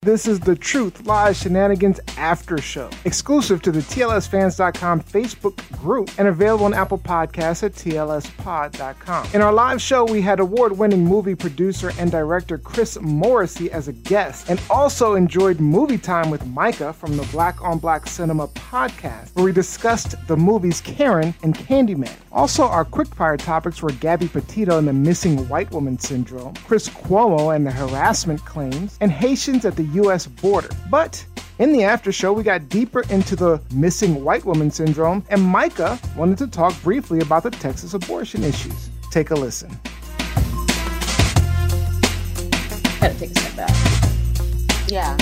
This is the Truth Lies Shenanigans After Show, exclusive to the TLSfans.com Facebook group and available on Apple Podcasts at TLSpod.com. In our live show, we had award-winning movie producer and director Chris Morrissey as a guest, and also enjoyed movie time with Micah from the Black on Black Cinema podcast, where we discussed the movies Karen and Candyman. Also, our quickfire topics were Gabby Petito and the missing white woman syndrome, Chris Cuomo and the harassment claims, and Haitians at the U.S. border. But in the after show, we got deeper into the missing white woman syndrome, and Micah wanted to talk briefly about the Texas abortion issues. Take a listen. Gotta take a step back. Yeah.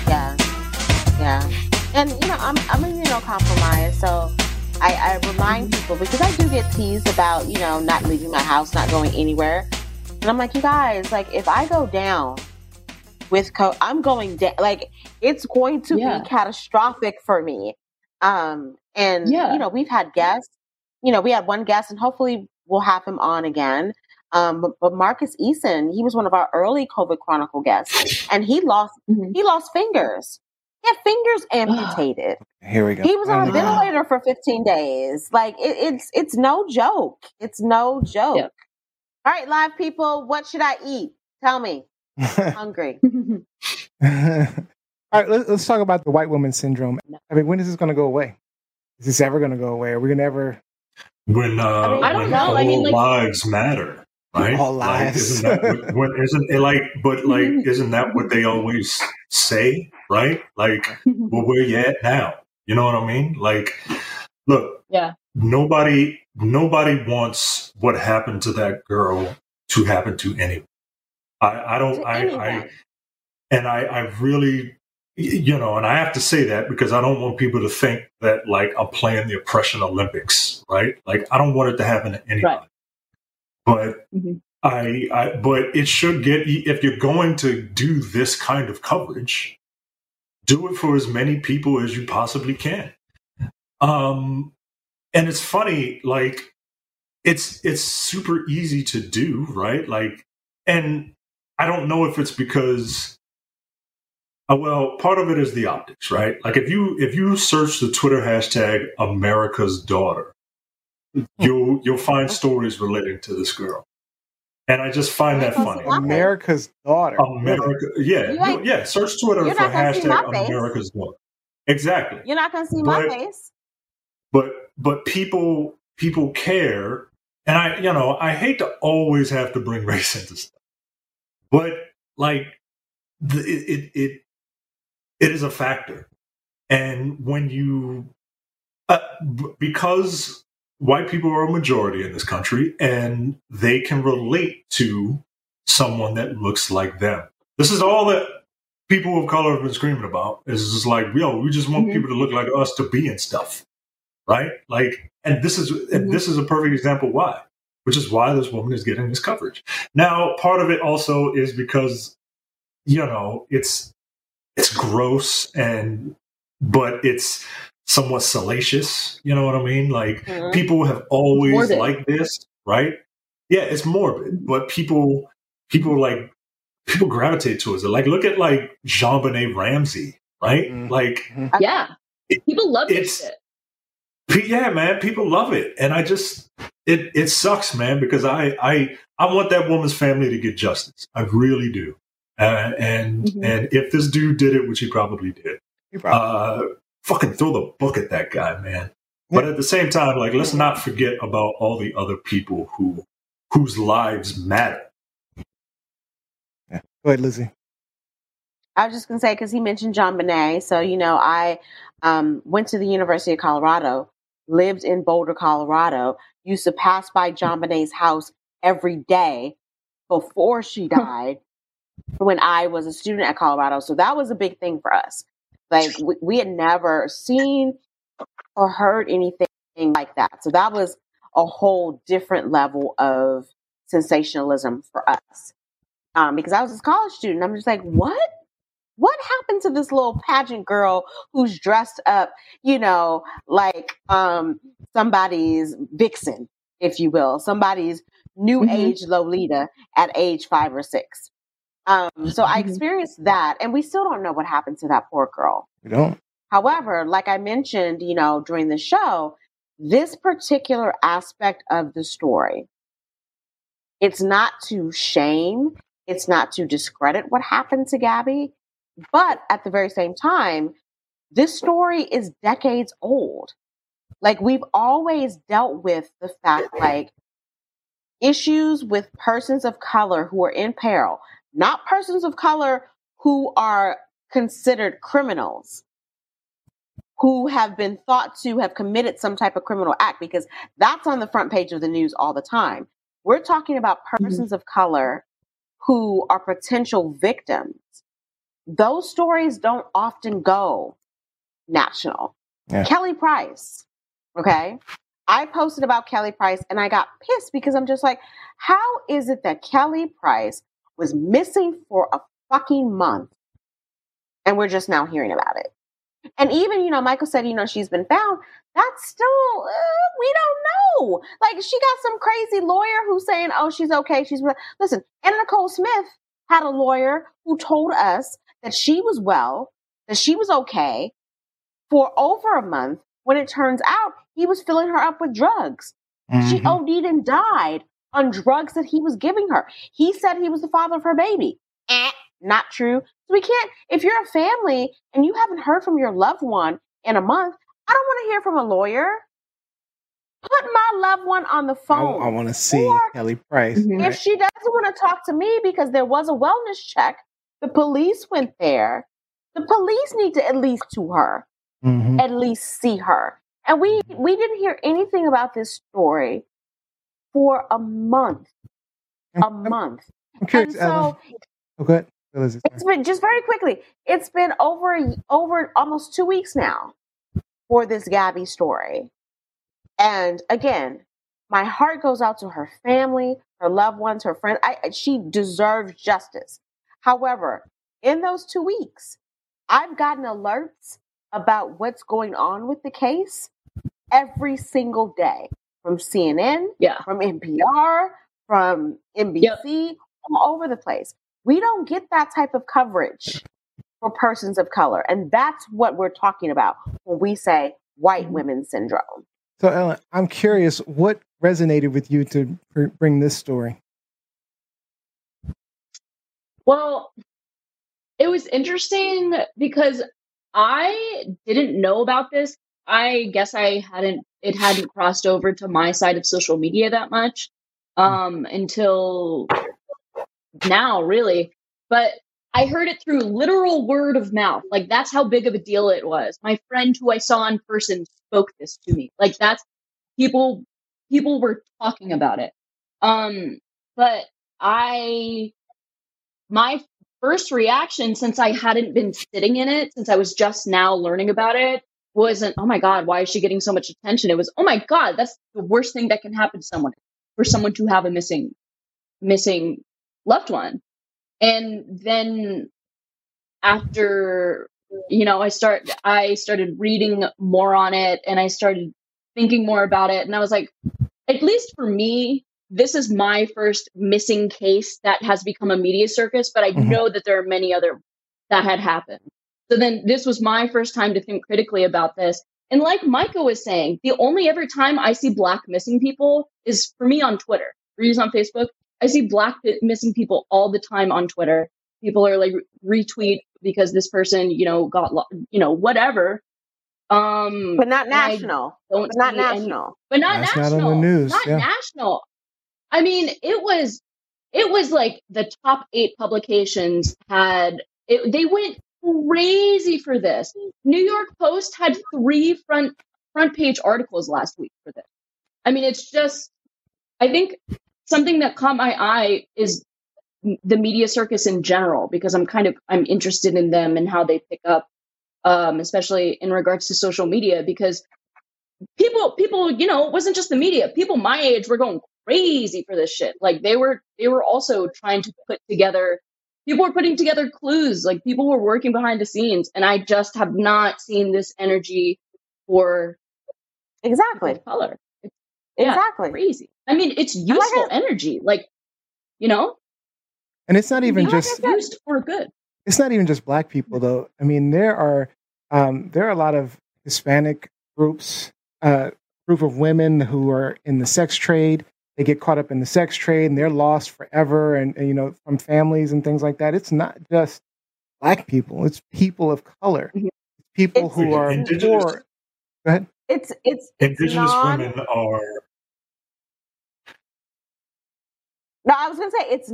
And I'm immunocompromised, so I remind people, because I do get teased about not leaving my house, not going anywhere, and I'm like, you guys, like, if I go down with I'm going down. Like, it's going to be catastrophic for me. We've had guests. We had one guest, and hopefully we'll have him on again. But Marcus Eason, he was one of our early COVID Chronicle guests, and he lost fingers. He had fingers amputated. Here we go. He was on a ventilator for 15 days. Like, it's no joke. It's no joke. Yep. All right, live people, what should I eat? Tell me. Hungry. All right, let's talk about the white woman syndrome. I mean, when is this going to go away? Is this ever going to go away? Are we going to ever? When I don't know. All lives matter, right? All lives. Isn't that what they always say, right? Like, well, where you at now? You know what I mean? Like, look, nobody wants what happened to that girl to happen to anyone. I really, and I have to say that because I don't want people to think that, like, I'm playing the oppression Olympics, right? Like, I don't want it to happen to anybody. Right. But but it should get, if you're going to do this kind of coverage, do it for as many people as you possibly can. And it's funny, like, it's super easy to do, right? Like, and I don't know if it's because, part of it is the optics, right? Like, if you search the Twitter hashtag America's Daughter, you'll find stories relating to this girl, and I just find that funny. America's Daughter. America, Search Twitter for hashtag America's Daughter. Exactly. You're not gonna see my face. But people care, and I hate to always have to bring race into stuff. But, like, it is a factor. And when you, because white people are a majority in this country and they can relate to someone that looks like them. This is all that people of color have been screaming about. Is just like, we just want people to look like us to be in stuff. Right? Like, and this is a perfect example why. Which is why this woman is getting this coverage. Now, part of it also is because, it's gross but it's somewhat salacious. You know what I mean? Like, people have always liked this, right? Yeah, it's morbid, but people gravitate towards it. Like, look at, like, JonBenet Ramsey, right? Like, people love this shit. Yeah, man, people love it, and I just it sucks, man, because I want that woman's family to get justice. I really do, and if this dude did it, which he probably did, fucking throw the book at that guy, man. But at the same time, like, let's not forget about all the other people whose lives matter. Yeah, go ahead, Lizzie. I was just gonna say, because he mentioned JonBenet, so I went to the University of Colorado. Lived in Boulder, Colorado, used to pass by JonBenet's house every day before she died when I was a student at Colorado. So that was a big thing for us. Like, we had never seen or heard anything like that. So that was a whole different level of sensationalism for us. Because I was a college student. I'm just like, what? What happened to this little pageant girl who's dressed up, like somebody's vixen, if you will, somebody's new age Lolita at age 5 or 6? So I experienced that, and we still don't know what happened to that poor girl. We don't. However, like I mentioned, during the show, this particular aspect of the story, it's not to shame, it's not to discredit what happened to Gabby, but at the very same time, this story is decades old. Like, we've always dealt with the fact, like, issues with persons of color who are in peril, not persons of color who are considered criminals, who have been thought to have committed some type of criminal act, because that's on the front page of the news all the time. We're talking about persons of color who are potential victims. Those stories don't often go national. Yeah. Kelly Price, okay? I posted about Kelly Price and I got pissed because I'm just like, how is it that Kelly Price was missing for a fucking month and we're just now hearing about it? And even, Michael said, she's been found. That's still, we don't know. Like, she got some crazy lawyer who's saying, oh, she's okay. Listen, Anna Nicole Smith had a lawyer who told us that she was well, that she was okay for over a month, when it turns out he was filling her up with drugs. Mm-hmm. She OD'd and died on drugs that he was giving her. He said he was the father of her baby. Not true. So we can't, if you're a family and you haven't heard from your loved one in a month, I don't want to hear from a lawyer. Put my loved one on the phone. I want to see Kelly Price. If she doesn't want to talk to me because there was a wellness check, the police went there. The police need to at least to her, at least see her. And we didn't hear anything about this story for a month. I'm curious, and so, okay. It's been, just very quickly, it's been over almost 2 weeks now for this Gabby story. And again, my heart goes out to her family, her loved ones, her friends. She deserves justice. However, in those 2 weeks, I've gotten alerts about what's going on with the case every single day from CNN, from NPR, from NBC, all over the place. We don't get that type of coverage for persons of color. And that's what we're talking about when we say white women syndrome. So, Ellen, I'm curious, what resonated with you to bring this story? Well, it was interesting because I didn't know about this. I guess it hadn't crossed over to my side of social media that much until now, really. But I heard it through literal word of mouth. Like, that's how big of a deal it was. My friend who I saw in person spoke this to me. Like, that's people were talking about it. But my first reaction, since I hadn't been sitting in it, since I was just now learning about it, wasn't, oh my God, why is she getting so much attention? It was, oh my God, that's the worst thing that can happen to someone, for someone to have a missing loved one. And then after, I started reading more on it and I started thinking more about it. And I was like, at least for me, this is my first missing case that has become a media circus, but I know that there are many other that had happened. So then this was my first time to think critically about this. And like Micah was saying, the only ever time I see Black missing people is for me on Twitter. For you on Facebook, I see Black missing people all the time on Twitter. People are like retweet because this person, got, whatever. But not national. But not national. Not on the news. Not national. I mean, it was like the top 8 publications they went crazy for this. New York Post had 3 front page articles last week for this. I mean, it's just, I think something that caught my eye is the media circus in general, because I'm interested in them and how they pick up, especially in regards to social media, because people, it wasn't just the media. People my age were going crazy for this shit. Like they were also trying to people were putting together clues. Like people were working behind the scenes, and I just have not seen this energy for exactly color. Exactly crazy. I mean, it's useful energy. Like, And it's not even Being just used for good. it's not even just Black people though. I mean, there are a lot of Hispanic groups, group of women who are in the sex trade. They get caught up in the sex trade and they're lost forever, and you know, from families and things like that. It's not just Black people; it's people of color, people who are indigenous. poor. Go ahead. It's Indigenous women are. No, I was gonna say it's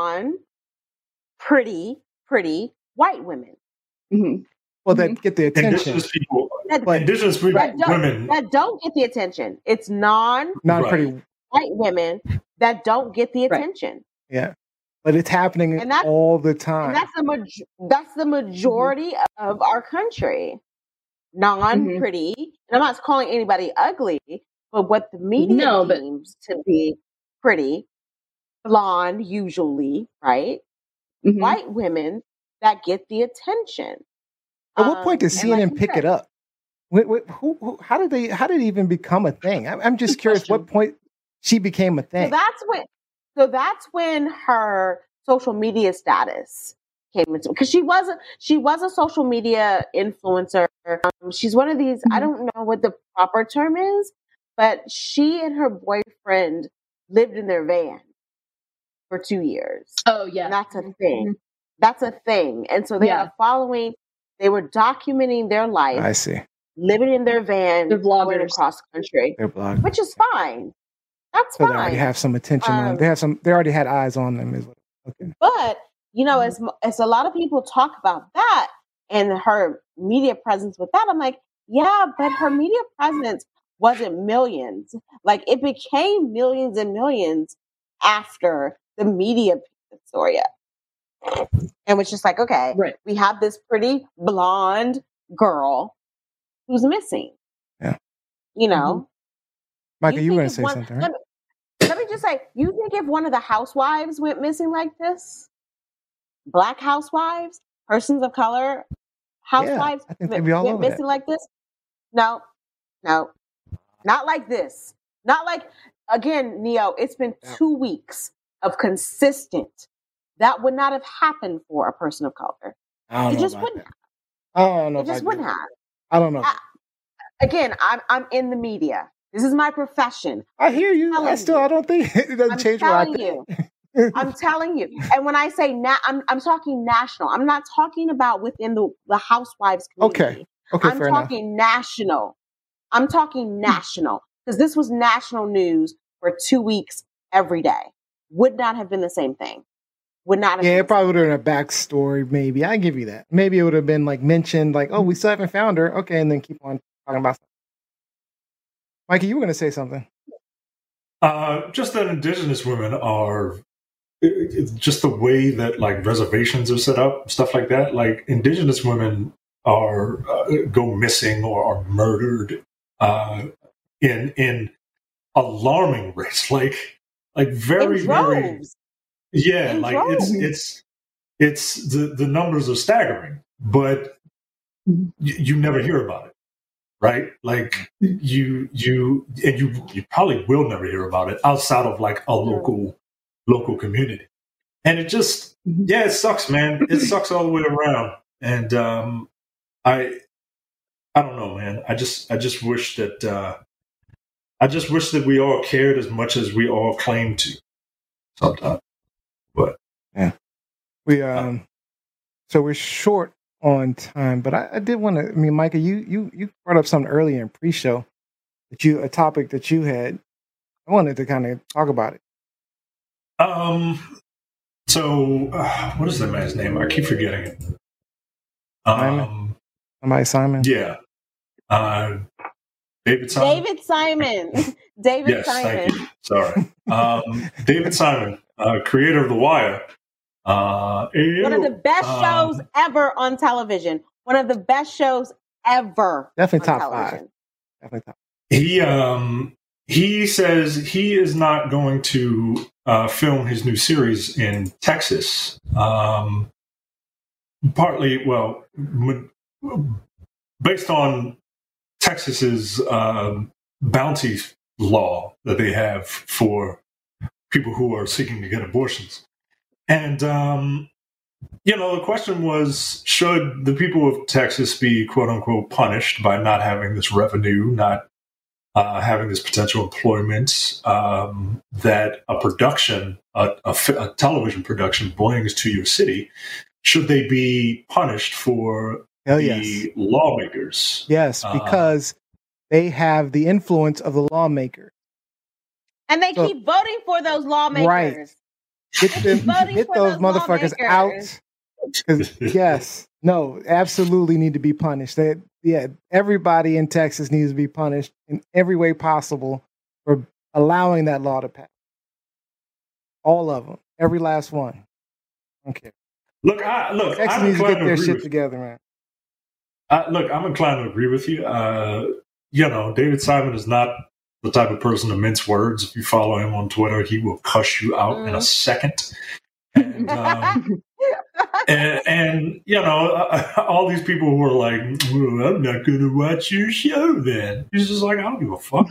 pretty white women. Mm-hmm. Well, that get the attention. Indigenous people, But- indigenous women that don't get the attention. It's Not Right. pretty. white women that don't get the Right. attention. Yeah, but it's happening And that's- all the time. And that's the majority of our country. Non-pretty. And I'm not calling anybody ugly, but what the media deems to be pretty, blonde usually, right? Mm-hmm. White women that get the attention. At what point does and CNN like you pick said, it up? Who, how did it even become a thing? I'm just Good curious question. what point she became a So thing. that's when her social media status came into, because she was a social media influencer. She's one of these. I don't know what the proper term is, but she and her boyfriend lived in their van for 2 years. Oh yeah. And that's a thing. That's a thing. And so they had a following. They were documenting their life, I see. living in their van, They're going vloggers. across country, They're blogged. which is fine. That's So they fine. already have some attention on them. They already had eyes on them. Okay. But, you know, as a lot of people talk about that and her media presence with that, I'm like, yeah, but her media presence wasn't millions. Like, it became millions and millions after the media picked the story up. And was just like, okay, Right. we have this pretty blonde girl who's missing. Yeah. You know? Michael, you were going think to if say one- something, right? Let me just say, you think if one of the housewives went missing like this, Black housewives, persons of color, housewives I think they'd be all went over that. missing like this? No, not like this. Not like, again, Neo, it's been 2 weeks of consistent. That would not have happened for a person of color. I don't It know just about wouldn't that. have. I don't know. It just wouldn't have. I don't know. Again, I'm in the media. This is my profession. I hear you. I don't think it doesn't I'm change what I telling think. you. I'm telling you. And when I say I'm talking national. I'm not talking about within the housewives community. Okay, I'm fair enough. talking national. I'm talking national because this was national news for 2 weeks every day. Would not have been the same thing. Would not have Yeah, been it probably would have been a backstory, maybe. I give you that. Maybe it would have been like mentioned, like, oh, we still haven't found her. Okay, and then keep on talking about stuff. Mikey, you were going to say something. just that indigenous women are just the way that like reservations are set up, stuff like that. Like indigenous women are go missing or are murdered in alarming rates, like very in very droves. yeah, In like droves. it's the numbers are staggering, but you never hear about it. Right, like you probably will never hear about it outside of like a local community, and it just it sucks, man. It sucks all the way around, and I don't know, man. I just wish that we all cared as much as we all claim to sometimes. But yeah, we so we're short on time, but I did want to. I mean, Micah, you brought up something earlier in pre-show a topic that you had. I wanted to kind of talk about it. So what is that man's name? I keep forgetting it. Simon? Somebody Simon? Yeah. David Simon. David Simon. David Yes, Simon. thank you. Sorry. David Simon, creator of The Wire. One of the best shows ever on television. One of the best shows ever. Definitely on top television. 5. Definitely top. He says he is not going to film his new series in Texas. Partly, well, based on Texas's bounty law that they have for people who are seeking to get abortions. And, the question was, should the people of Texas be, quote unquote, punished by not having this revenue, not having this potential employment that a production, a television production brings to your city? Should they be punished for lawmakers? Yes, because they have the influence of the lawmaker. And they keep voting for those lawmakers. Right. Get those motherfuckers out. Yes. No, absolutely need to be punished. Everybody in Texas needs to be punished in every way possible for allowing that law to pass. All of them. Every last one. Okay. Texas needs to get their shit together, man. I'm inclined to agree with you. David Simon is not the type of person to mince words. If you follow him on Twitter, he will cuss you out in a second. And, all these people who are like, I'm not going to watch your show then. He's just like, I don't give a fuck.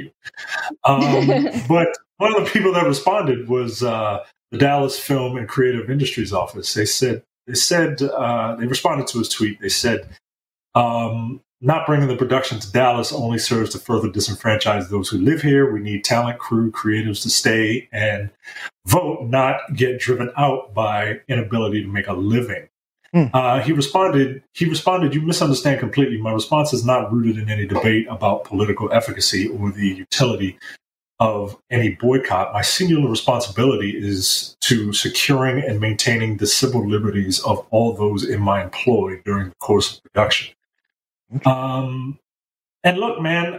But one of the people that responded was the Dallas Film and Creative Industries Office. They responded to his tweet. They said, not bringing the production to Dallas only serves to further disenfranchise those who live here. We need talent, crew, creatives to stay and vote, not get driven out by inability to make a living. He responded, you misunderstand completely. My response is not rooted in any debate about political efficacy or the utility of any boycott. My singular responsibility is to securing and maintaining the civil liberties of all those in my employ during the course of production. And look, man,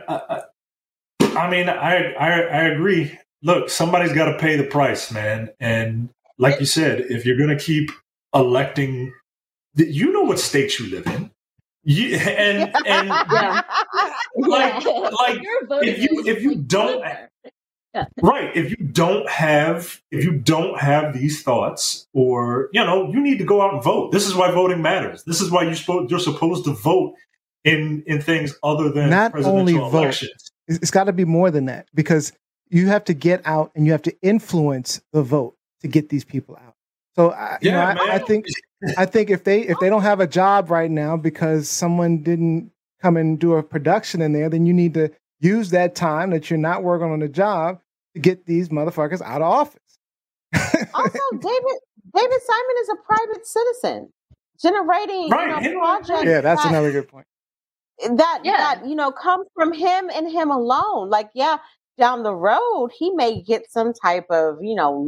I agree. Look, somebody's got to pay the price, man. And like you said, if you're going to keep electing, you know what state you live in. If you don't, right? If you don't have these thoughts, or you need to go out and vote. This is why voting matters. This is why you're supposed to vote in things other than not presidential only elections. Vote. It's got to be more than that, because you have to get out and you have to influence the vote to get these people out. So I think if they don't have a job right now because someone didn't come and do a production in there, then you need to use that time that you're not working on the job to get these motherfuckers out of office. Also, David Simon is a private citizen generating projects. Yeah, that's another good point. That comes from him and him alone. Like, down the road he may get some type of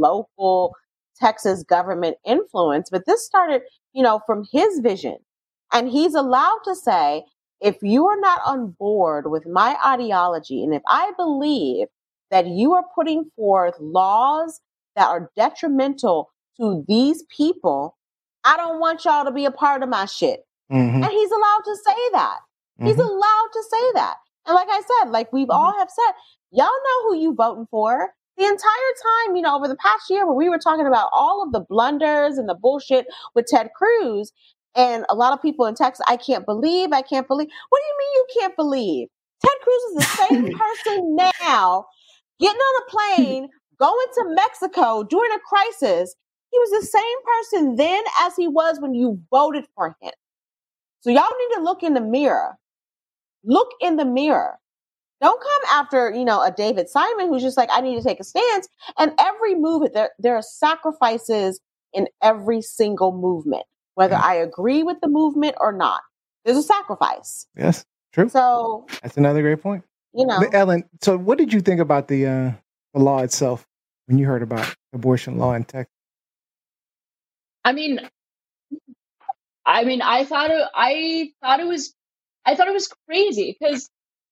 local Texas government influence, but this started from his vision, and he's allowed to say, if you are not on board with my ideology, and if I believe that you are putting forth laws that are detrimental to these people, I don't want y'all to be a part of my shit. And he's allowed to say that. He's allowed to say that. And like I said, like we've all have said, y'all know who you voting for. The entire time, over the past year where we were talking about all of the blunders and the bullshit with Ted Cruz, and a lot of people in Texas, I can't believe. What do you mean you can't believe? Ted Cruz is the same person now, getting on a plane, going to Mexico during a crisis. He was the same person then as he was when you voted for him. So y'all need to look in the mirror. Look in the mirror. Don't come after, a David Simon who's just like, I need to take a stance. And every movement, there are sacrifices in every single movement, whether I agree with the movement or not. There's a sacrifice. Yes, true. So that's another great point. Ellen, so what did you think about the law itself when you heard about abortion law in Texas? I thought it was crazy, because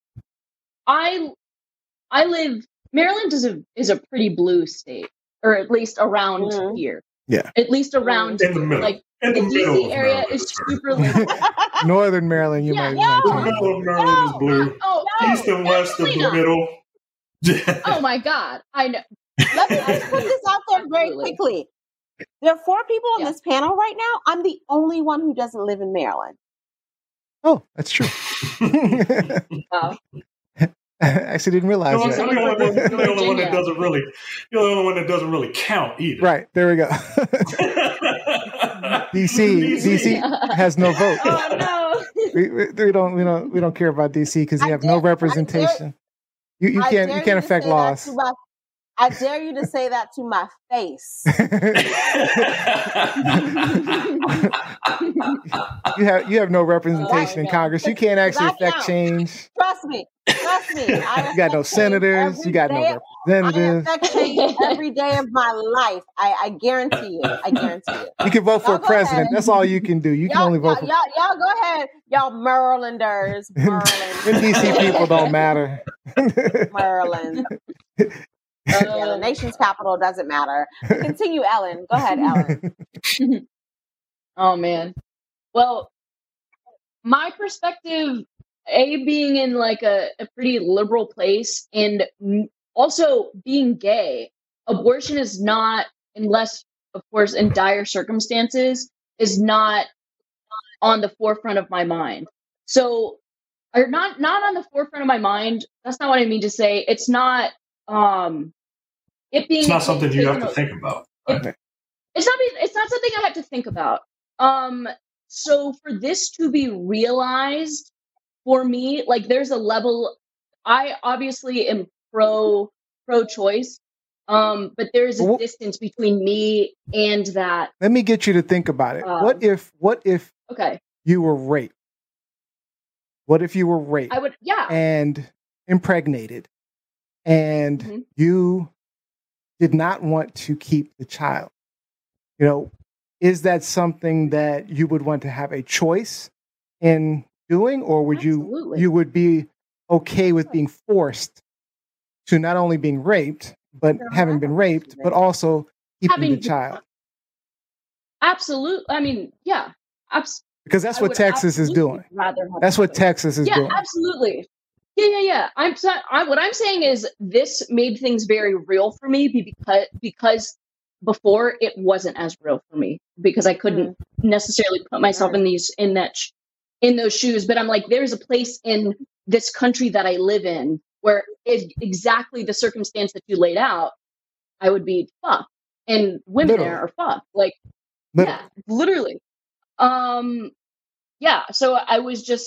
Maryland is a pretty blue state, or at least around here. Yeah. At least around in the middle. Like the DC area is super liberal. Northern Maryland, you might. The middle of Maryland is blue. East and west of the middle. Oh my God. I know. Let me just put this out there very quickly. There are 4 people on this panel right now. I'm the only one who doesn't live in Maryland. Oh, that's true. Wow. I actually didn't realize You're that. the only one that doesn't really. You're the only one that doesn't really count either. Right, there we go. DC has no vote. Oh no. We don't care about DC because you have no representation. You can't affect laws. I dare you to say that to my face. you have no representation in Congress. You can't actually affect change. Trust me. You got no senators. You got no representatives. I affect change every day of my life. I guarantee you. You can vote for a president. That's all you can do. You can only vote for. Y'all go ahead. Y'all Marylanders. And DC people don't matter. Maryland. The nation's capital doesn't matter. But continue, Ellen. Go ahead, Ellen. Oh man. Well, my perspective, being in like a pretty liberal place, and also being gay, abortion is not, unless of course in dire circumstances, is not on the forefront of my mind. So, or not on the forefront of my mind. That's not what I mean to say. It's not. It's not something you have to think about. Right? It's not something I have to think about. So for this to be realized for me, like there's a level. I obviously am pro-choice, but there's a distance between me and that. Let me get you to think about it. What if okay, you were raped? What if you were raped? I would, yeah, and impregnated. And you did not want to keep the child. Is that something that you would want to have a choice in doing, or would you would be okay with being forced to not only being raped, but having been raped, but also keeping the child? Absolutely. I mean, yeah. Because that's what Texas is doing. That's what Texas is doing. Yeah, absolutely. Yeah. What I'm saying is this made things very real for me because before it wasn't as real for me because I couldn't necessarily put myself in those shoes. But I'm like, there's a place in this country that I live in where if exactly the circumstance that you laid out, I would be fucked, and women there are fucked. Like, yeah, literally. Yeah. So I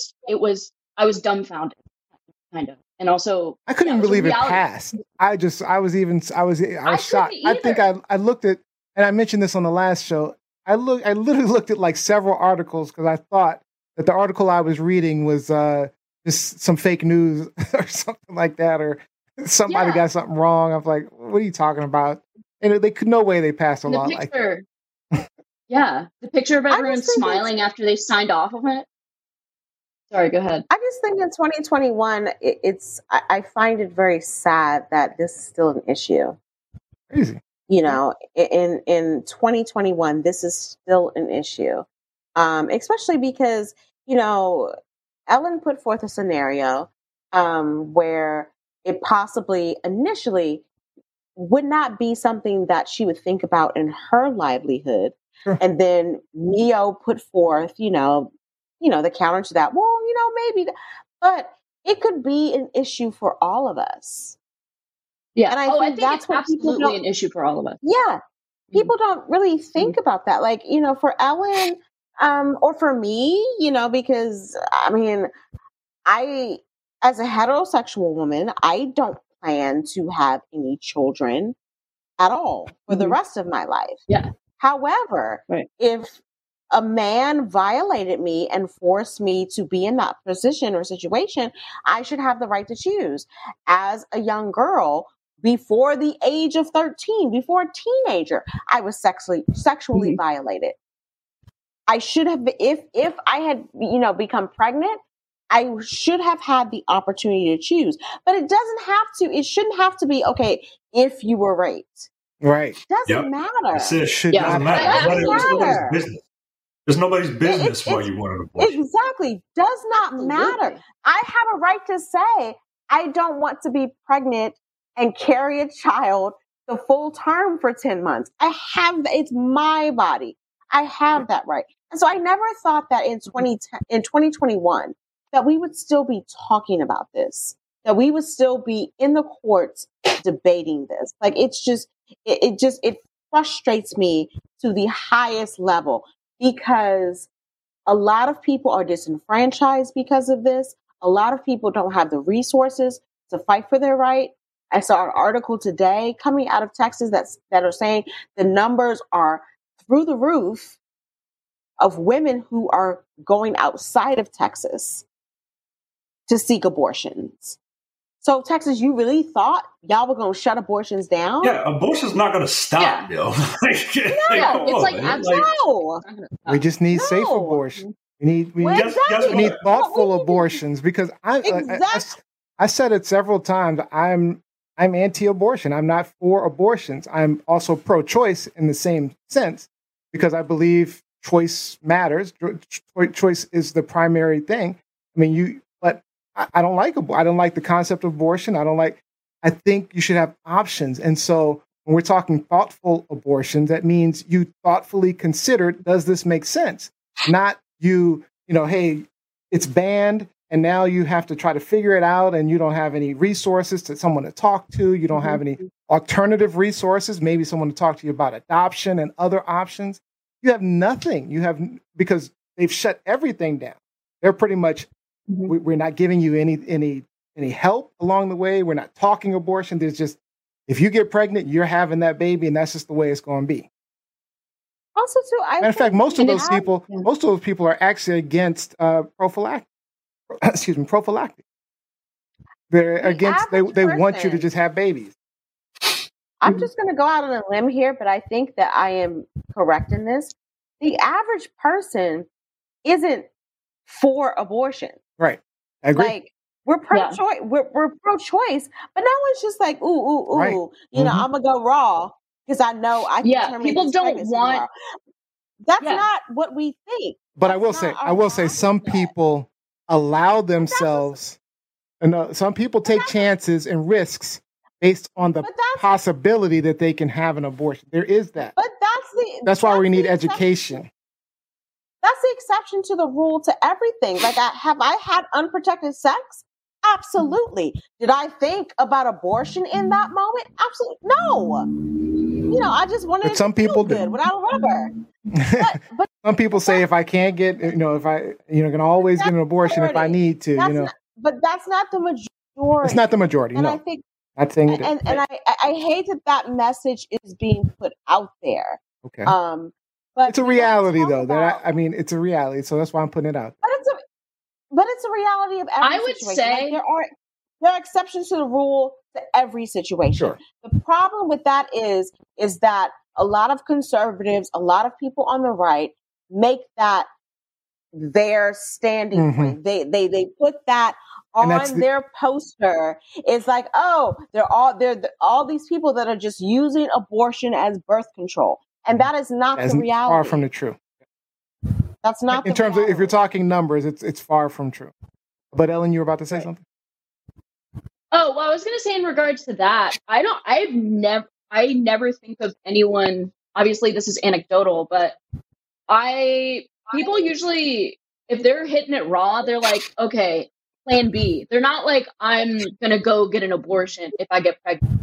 was dumbfounded. Kind of, and also I couldn't believe it passed. I was shocked. I think I looked at, and I mentioned this on the last show. I literally looked at like several articles because I thought that the article I was reading was just some fake news or something like that, or somebody got something wrong. I was like, "What are you talking about?" And no way they passed a law like that. Yeah, the picture of everyone smiling after they signed off on it. Sorry, go ahead. I just think in 2021, I find it very sad that this is still an issue. Crazy. In 2021, this is still an issue, especially because, Ellen put forth a scenario where it possibly initially would not be something that she would think about in her livelihood. Sure. And then Neo put forth, the counter to that. Well, maybe, but it could be an issue for all of us. Yeah. And I think that's it's absolutely an issue for all of us. Yeah. People don't really think about that. Like, for Ellen, or for me, because I mean, as a heterosexual woman, I don't plan to have any children at all for the rest of my life. Yeah. However, if a man violated me and forced me to be in that position or situation, I should have the right to choose. As a young girl, before the age of 13, before a teenager, I was sexually violated. I should have, if I had, become pregnant, I should have had the opportunity to choose. But it shouldn't have to be, okay, if you were raped. Right. Doesn't matter. That's it. Doesn't matter. There's nobody's business why you want an abortion. Exactly. Does not matter. I have a right to say, I don't want to be pregnant and carry a child the full term for 10 months. It's my body. I have that right. And so I never thought that in 2021 that we would still be talking about this, that we would still be in the courts debating this. Like, it frustrates me to the highest level, because a lot of people are disenfranchised because of this. A lot of people don't have the resources to fight for their right. I saw an article today coming out of Texas that are saying the numbers are through the roof of women who are going outside of Texas to seek abortions. So, Texas, you really thought y'all were going to shut abortions down? Yeah, abortion's not going to stop, Yeah. yo. It's like, No. We just need safe abortion. We need thoughtful abortions, because I said it several times. I'm anti-abortion. I'm not for abortions. I'm also pro-choice in the same sense, because I believe choice matters. Choice is the primary thing. I mean, but I don't like the concept of abortion. I think you should have options. And so when we're talking thoughtful abortions, that means you thoughtfully considered, does this make sense? Not hey, it's banned, and now you have to try to figure it out, and you don't have any resources to someone to talk to. You don't have any alternative resources, maybe someone to talk to you about adoption and other options. You have nothing. Because they've shut everything down. They're pretty much, we're not giving you any help along the way. We're not talking abortion. There's just, if you get pregnant, you're having that baby, and that's just the way it's going to be. Also, too, in fact, most of those people are actually against prophylactic. Prophylactic. They're against. They want you to just have babies. I'm just going to go out on a limb here, but I think that I am correct in this. The average person isn't for abortion, right? I agree. Like, we're pro-choice. We're pro-choice, but now it's just like, ooh. Right. I'm gonna go raw, because I know I can terminate people don't want tomorrow. That's not what we think. But I will say some people allow themselves, some people take chances and risks based on the possibility that they can have an abortion. There is that. But that's why we need education. That's the exception to the rule to everything. Like, have I had unprotected sex? Absolutely. Did I think about abortion in that moment? Absolutely no. I just wanted some people feel good without a rubber. But some people say, if I can't get, if I, can always get an abortion if I need to, but that's not the majority. It's not the majority. And no. I think, and I hate that message is being put out there. Okay. But it's a reality, though. It's a reality, so that's why I'm putting it out. But it's a reality of every I would situation. say there are exceptions to the rule to every situation. Sure. The problem with that is that a lot of conservatives, a lot of people on the right make that their standing point. They put that on their poster. It's like, oh, they're all these people that are just using abortion as birth control. And that is not the reality. Far from the truth. That's not in terms of, if you're talking numbers, it's far from true. But Ellen, you were about to say something? Oh, well, I was going to say in regards to that, I never think of anyone, obviously this is anecdotal, but people usually, if they're hitting it raw, they're like, okay, plan B. They're not like, I'm going to go get an abortion if I get pregnant.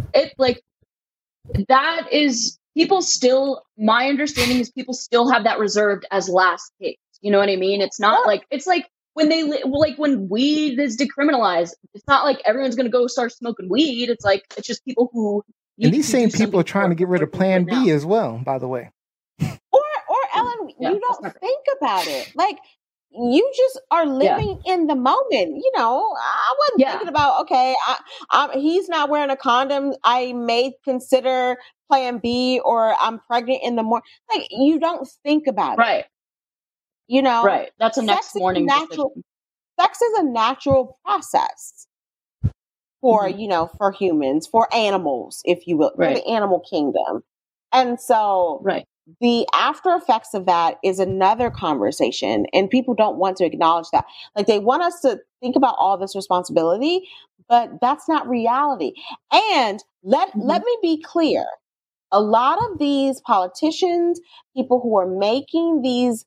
That is, people still, my understanding is people still have that reserved as last case. You know what I mean? It's not like, it's like when weed is decriminalized, it's not like everyone's going to go start smoking weed. It's like, it's just people who. And these same people are trying to get rid of Plan B as well, by the way. Or Ellen, you don't think about it. Like, you just are living in the moment. I wasn't thinking about, okay, he's not wearing a condom. I may consider Plan B, or I'm pregnant in the morning. Like, you don't think about it. Right. Right. That's a next morning decision. Sex is a natural process for, for humans, for animals, if you will, for the animal kingdom. And so the after effects of that is another conversation, and people don't want to acknowledge that. Like, they want us to think about all this responsibility, but that's not reality. And let me be clear. A lot of these politicians, people who are making these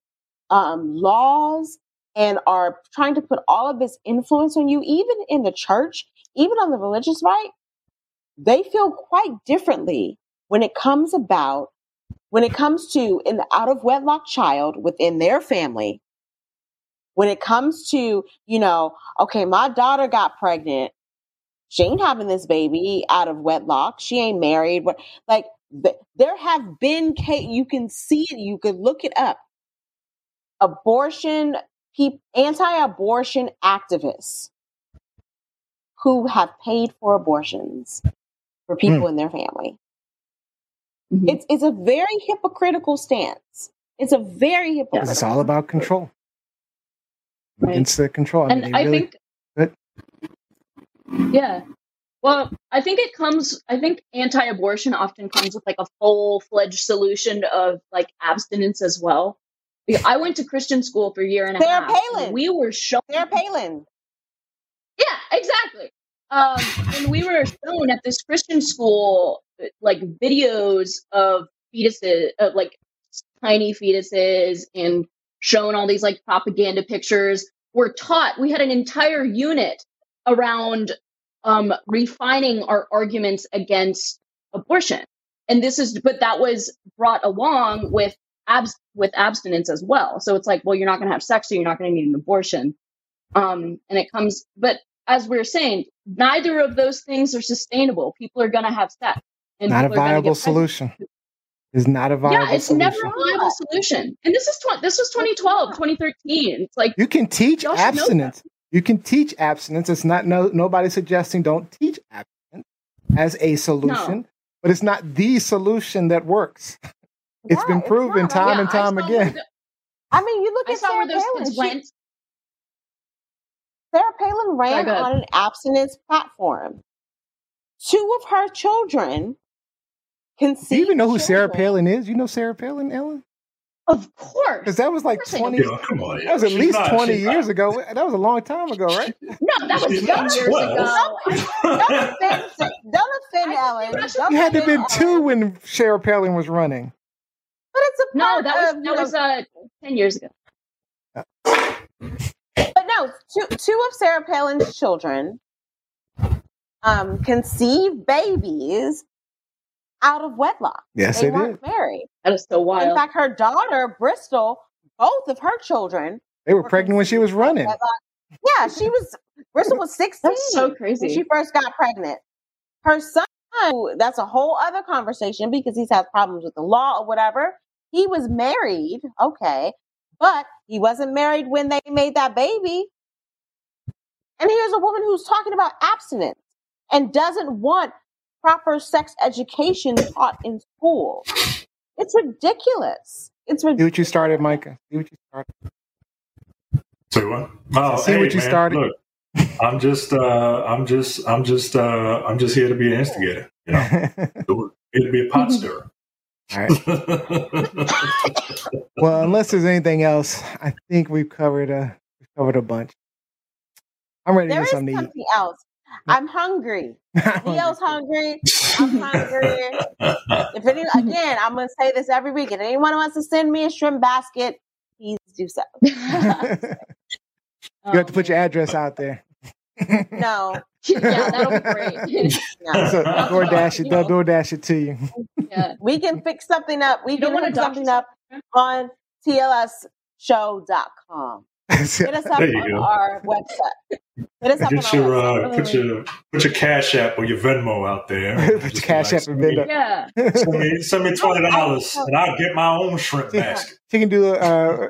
laws and are trying to put all of this influence on you, even in the church, even on the religious right, they feel quite differently when it comes to an out of wedlock child within their family. When it comes to, okay, my daughter got pregnant. She ain't having this baby out of wedlock. She ain't married. Like, there have been, you can see it, you could look it up. Anti-abortion activists who have paid for abortions for people in their family. Mm-hmm. It's a very hypocritical stance. It's a very hypocritical. It's all about control. Right. It's the control. And I think, yeah. Well, I think anti-abortion often comes with like a full-fledged solution of like abstinence as well. I went to Christian school for a year and a half. Sarah Palin. We were shown. Sarah Palin. Yeah, exactly. And we were shown at this Christian school like videos of fetuses, of like tiny fetuses, and shown all these like propaganda pictures. We're taught. We had an entire unit around refining our arguments against abortion, and but that was brought along with abstinence as well. So it's like, well, you're not going to have sex, so you're not going to need an abortion. And it comes, but as we're saying, neither of those things are sustainable. People are going to have sex. And not a viable solution. It's not a viable solution. Yeah, it's never a viable solution. And this was 2012, 2013. It's like, you can teach abstinence. You can teach abstinence. It's not nobody suggesting don't teach abstinence as a solution, but it's not the solution that works. It's been proven time and time again. You look at Sarah Palin. Sarah Palin ran on an abstinence platform. 2 of her children conceived. Do you even know who Sarah Palin is? You know Sarah Palin, Ellen? Of course. Because that was like 20. Come on, that was at least 20 years ago. That was a long time ago, right? No, that was years ago. Don't offend Ellen. You had to have been 2 when Sarah Palin was running. But it's a part that was 10 years ago. But no, two of Sarah Palin's children conceived babies out of wedlock. Yes, they weren't did. Married. That is so wild. In fact, her daughter Bristol, both of her children, they were pregnant when she was running. Yeah, Bristol was 16. That's so crazy. When she first got pregnant. Her son, that's a whole other conversation because he's had problems with the law or whatever. He was married, okay, but he wasn't married when they made that baby. And here's a woman who's talking about abstinence and doesn't want proper sex education taught in school. It's ridiculous. It's ridiculous. See what you started, Micah. See what you started. Say what? Oh, see what you started. Look, I'm just here to be an instigator. You know, here to be a pot stirrer. All right. Well, unless there's anything else, I think we've covered a bunch. I'm ready to get something to eat. Something else. I'm hungry. Leo's hungry. I'm hungry. Again, I'm going to say this every week. If anyone wants to send me a shrimp basket, please do so. You have to put your address out there. No. Yeah, that'll be great. No. So DoorDash it. They'll DoorDash it to you. Yeah. We can fix something up. We can fix something up on tlsshow.com. Hit us up on our website. Hit us up on our website. Put your Cash App or your Venmo out there. Put your Cash App and Venmo. Yeah. Send me $20 and I'll get my own shrimp basket. She can do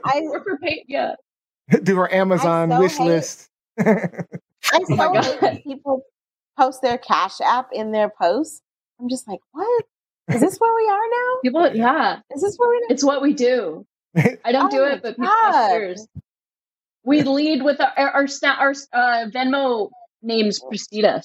do her Amazon wish list. I so hate when people post their Cash App in their posts. I'm just like, what? Is this where we are now? People, yeah. Is this where we are? It's what we do. I don't do it, but people upstairs. We lead with our Venmo names precede us.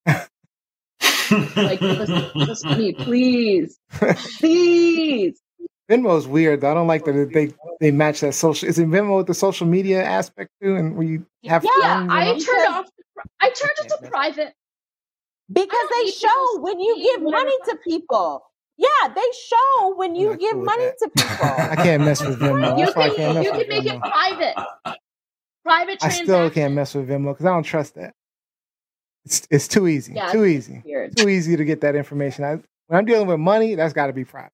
Like, listen to me, please. Please. Venmo's weird. I don't like that they match that social. Is it Venmo with the social media aspect too? And where you have I turned it to private because they show when you give money to people. Yeah, they show when you give money to people. I can't mess with Venmo. You can make it private. Private I still can't mess with Venmo because I don't trust that. It's too easy. Yeah, too it's easy. weird. Too easy to get that information. When I'm dealing with money, that's got to be private.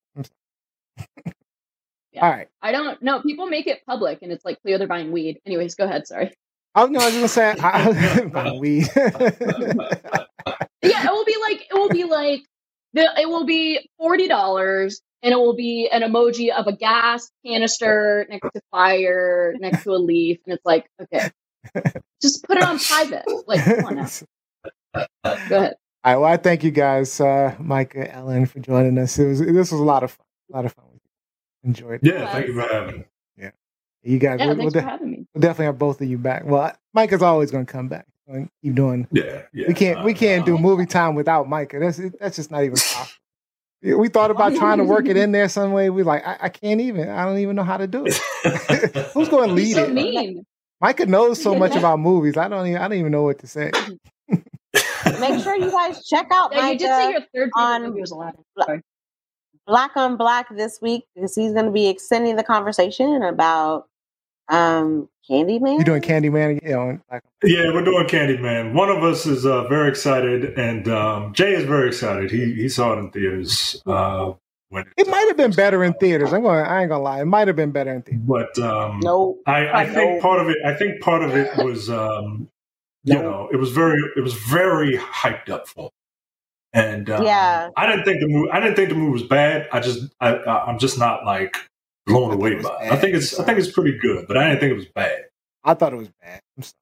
Yeah. All right. I don't know. People make it public, and it's like clear they're buying weed. Anyways, go ahead. Sorry. I was just gonna say buying weed. Yeah, it will be $40, and it will be an emoji of a gas canister next to fire, next to a leaf, and it's like, okay, just put it on private. Like, come on now. Go ahead. All right. Well, I thank you guys, Micah, Ellen, for joining us. This was a lot of fun. A lot of fun. Enjoyed it. Yeah, thank you for having me. Yeah, you guys. Yeah, thanks for having me. We'll definitely have both of you back. Well, Micah's always going to come back and keep doing. Yeah. We can't do movie time without Micah. That's just not even possible. We thought about trying to work it in there some way. We like, I can't even. I don't even know how to do it. Who's going to lead so it? Mean. Micah knows so much about movies. I don't even know what to say. Make sure you guys check out Yeah, you did say your third on movie was Aladdin. Sorry. Black on Black this week because he's going to be extending the conversation about Candyman. You're doing Candyman, Yeah, we're doing Candyman. One of us is very excited, and Jay is very excited. He saw it in theaters. It might have been better in theaters. I ain't gonna lie. It might have been better in theaters. But no, I think part of it. I think part of it was, it was very hyped up for. And yeah, I didn't think the movie was bad. I'm just not like blown away by it. I think it's pretty good, but I didn't think it was bad. I thought it was bad.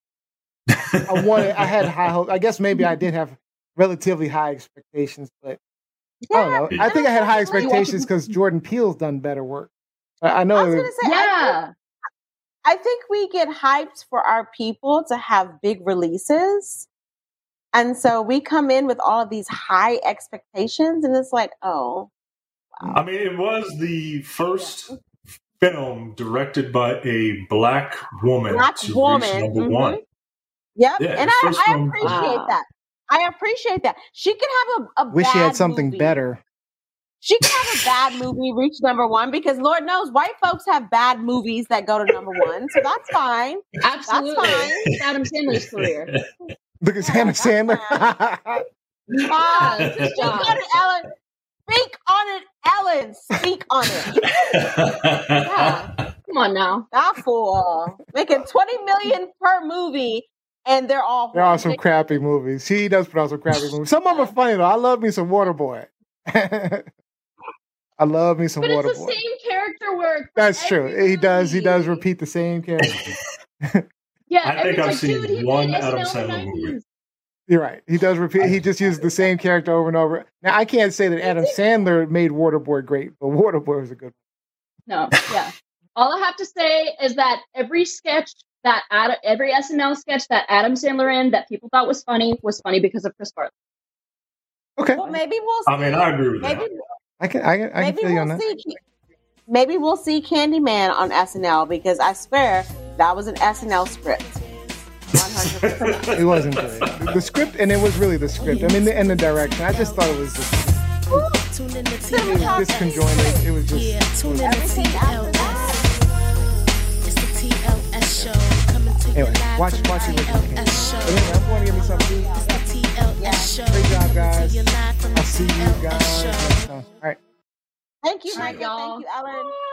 I had high hopes. I guess maybe I did have relatively high expectations, but I don't know. I think I had high expectations because Jordan Peele's done better work. I know. I was gonna say, yeah. I think we get hyped for our people to have big releases. And so we come in with all of these high expectations, and it's like, oh, wow. I mean, it was the first film directed by a Black woman to reach number one. Yep, Yeah, and I appreciate that. I appreciate that. She could have a wish bad she had something movie. Better. She could have a bad movie reach number one because Lord knows white folks have bad movies that go to number one, so that's fine. Absolutely, that's fine. It's Adam Sandler's career. Look at Adam Sandler. Speak on it, Ellen. Speak on it, Ellen. Speak on it. Yeah. Come on now. That fool making $20 million per movie, and they're all some crappy movies. He does put out some crappy movies. Some of them are funny though. I love me some Waterboy. I love me some Waterboy. But it's the same character work. That's true. He does repeat the same character. Yeah, I think I've seen one Adam Sandler movie. You're right. He does repeat. He just uses the same character over and over. Now, I can't say that Adam Sandler made Waterboy great, but Waterboy was a good one. No, yeah. All I have to say is that every SNL sketch that Adam Sandler in that people thought was funny because of Chris Farley. Okay. Well, maybe we'll see. I mean, I agree with that. I can feel you on that. Maybe we'll see Candyman on SNL because I swear that was an SNL script. 100%. It wasn't good. The script, and it was really the script. I mean, and the direction. I just thought it was just disconjointed. It was just. Tune in to TLS. It's the TLS show. Anyway, watch it with me. Anyway, I'm going to give me something. It's the TLS show. Great job, guys. I'll see you guys next time. All right. Thank you, Michael. Thank you, Ellen.